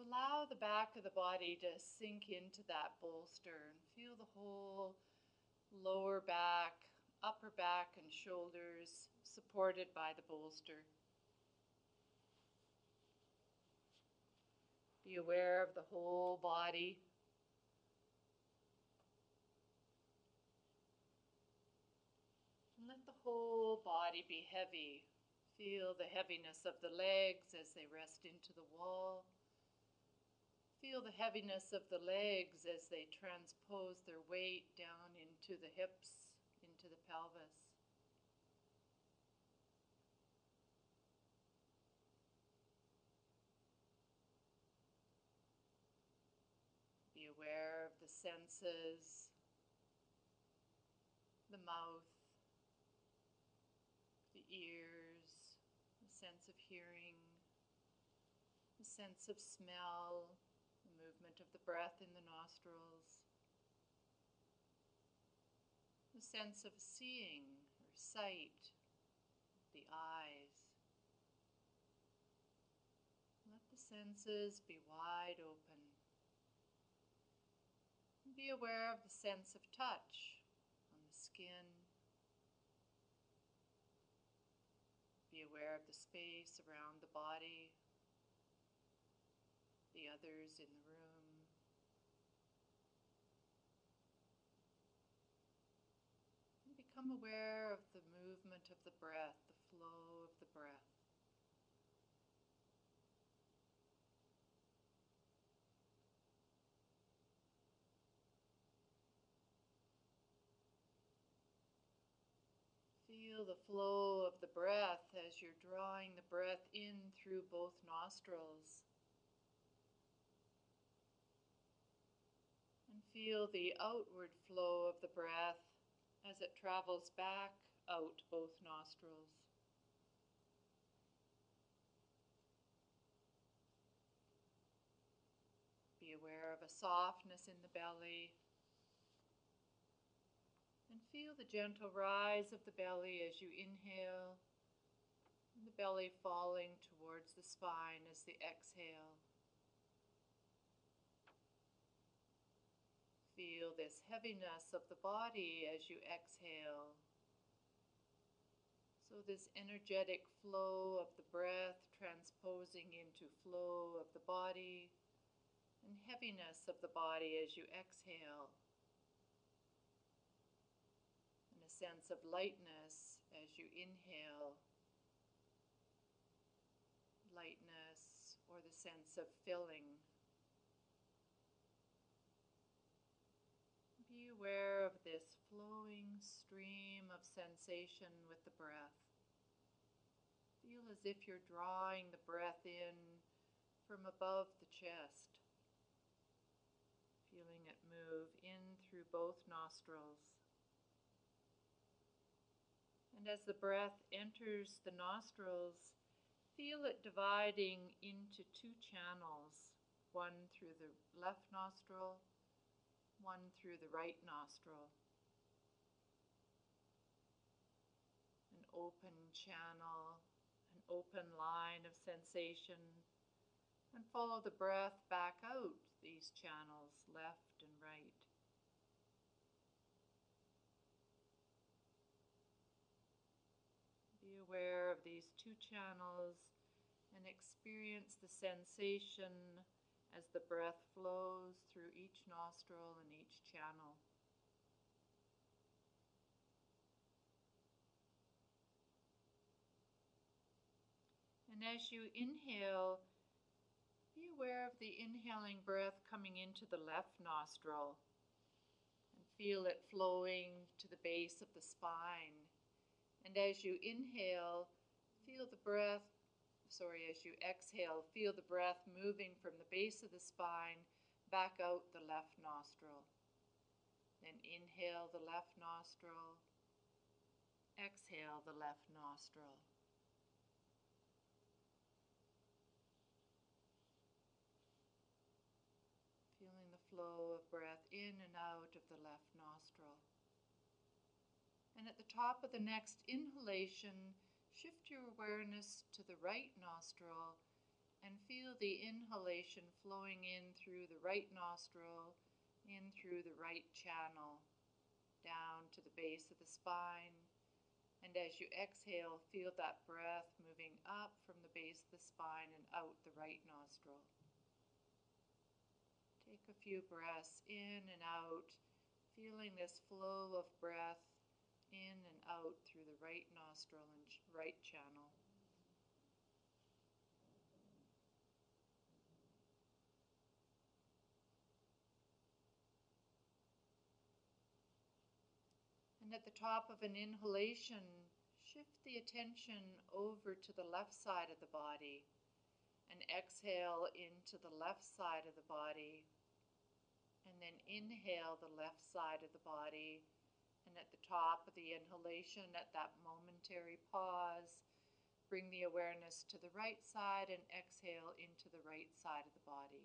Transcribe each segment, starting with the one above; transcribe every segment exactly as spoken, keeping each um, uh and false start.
allow the back of the body to sink into that bolster and feel the whole lower back, upper back and shoulders supported by the bolster. Be aware of the whole body. And let the whole body be heavy. Feel the heaviness of the legs as they rest into the wall. Feel the heaviness of the legs as they transpose their weight down into the hips, into the pelvis. Be aware of the senses, the mouth, the ears, the sense of hearing, the sense of smell, the movement of the breath in the nostrils, the sense of seeing or sight, the eyes. Let the senses be wide open. Be aware of the sense of touch on the skin. Be aware of the space around the body, the others in the room. And become aware of the movement of the breath, the flow of the breath. Feel the flow of the breath as you're drawing the breath in through both nostrils. And feel the outward flow of the breath as it travels back out both nostrils. Be aware of a softness in the belly. And feel the gentle rise of the belly as you inhale, and the belly falling towards the spine as the exhale. Feel this heaviness of the body as you exhale. So this energetic flow of the breath transposing into flow of the body, and heaviness of the body as you exhale. And a sense of lightness as you inhale. Lightness or the sense of filling. Be aware of this flowing stream of sensation with the breath. Feel as if you're drawing the breath in from above the chest. Feeling it move in through both nostrils. And as the breath enters the nostrils, feel it dividing into two channels, one through the left nostril, one through the right nostril. An open channel, an open line of sensation, and follow the breath back out these channels, left and right. Be aware of these two channels and experience the sensation as the breath flows through each nostril and each channel. And as you inhale, be aware of the inhaling breath coming into the left nostril and feel it flowing to the base of the spine. And as you inhale, feel the breath, sorry, as you exhale, feel the breath moving from the base of the spine back out the left nostril. Then inhale the left nostril, exhale the left nostril. Feeling the flow of breath in and out of the left nostril. And at the top of the next inhalation, shift your awareness to the right nostril and feel the inhalation flowing in through the right nostril, in through the right channel, down to the base of the spine. And as you exhale, feel that breath moving up from the base of the spine and out the right nostril. Take a few breaths in and out, feeling this flow of breath in and out through the right nostril and right channel. And at the top of an inhalation, shift the attention over to the left side of the body and exhale into the left side of the body. And then inhale the left side of the body. And at the top of the inhalation, at that momentary pause, bring the awareness to the right side and exhale into the right side of the body.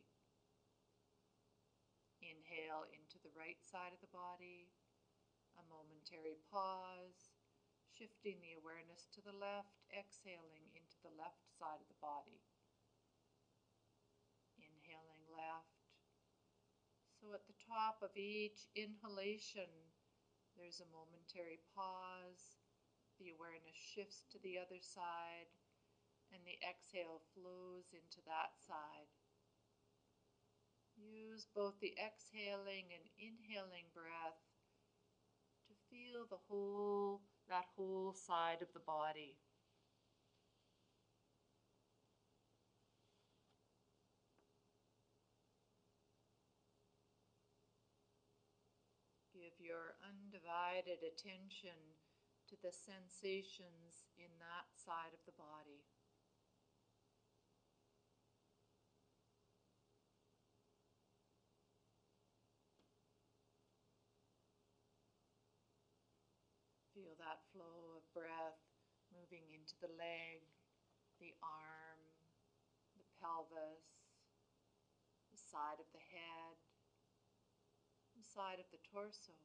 Inhale into the right side of the body. A momentary pause, shifting the awareness to the left, exhaling into the left side of the body. Inhaling left. So at the top of each inhalation, there's a momentary pause. The awareness shifts to the other side, and the exhale flows into that side. Use both the exhaling and inhaling breath to feel the whole, that whole side of the body. Give your undivided attention to the sensations in that side of the body. Feel that flow of breath moving into the leg, the arm, the pelvis, the side of the head, the side of the torso.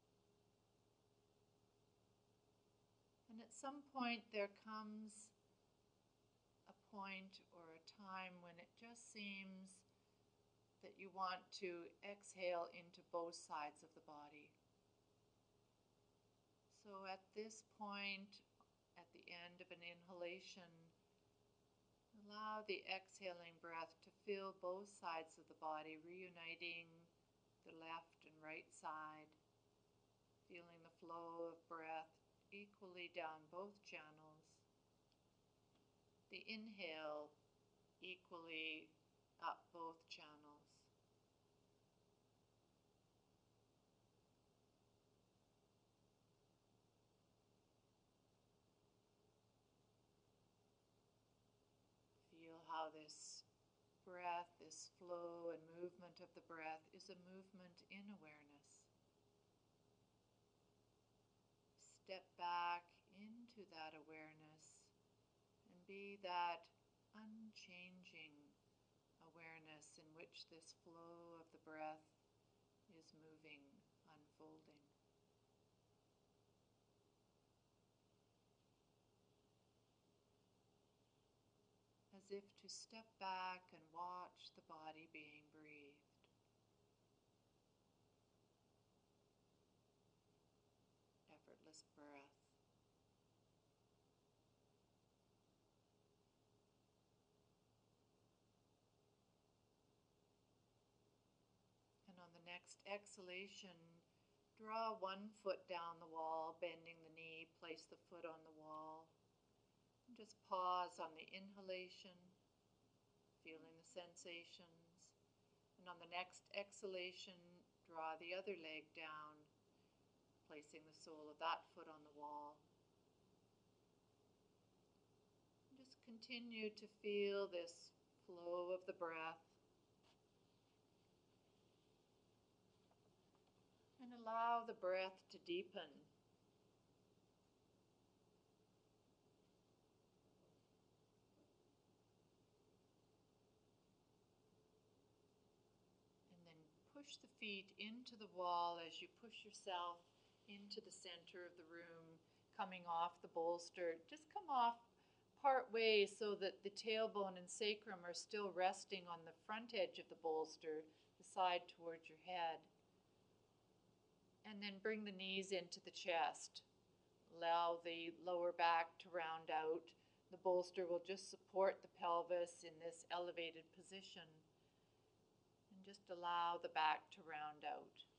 And at some point there comes a point or a time when it just seems that you want to exhale into both sides of the body. So at this point, at the end of an inhalation, allow the exhaling breath to fill both sides of the body, reuniting the left and right side, feeling the flow of breath equally down both channels. The inhale equally up both channels. Feel how this breath, this flow and movement of the breath is a movement in awareness. Step back into that awareness and be that unchanging awareness in which this flow of the breath is moving, unfolding. As if to step back and watch the body being breathed. Effortless breath. And on the next exhalation, draw one foot down the wall, bending the knee, place the foot on the wall. And just pause on the inhalation, feeling the sensations. And on the next exhalation, draw the other leg down, placing the sole of that foot on the wall. And just continue to feel this flow of the breath. And allow the breath to deepen. And then push the feet into the wall as you push yourself into the center of the room, coming off the bolster. Just come off part way so that the tailbone and sacrum are still resting on the front edge of the bolster, the side towards your head. And then bring the knees into the chest. Allow the lower back to round out. The bolster will just support the pelvis in this elevated position. And just allow the back to round out.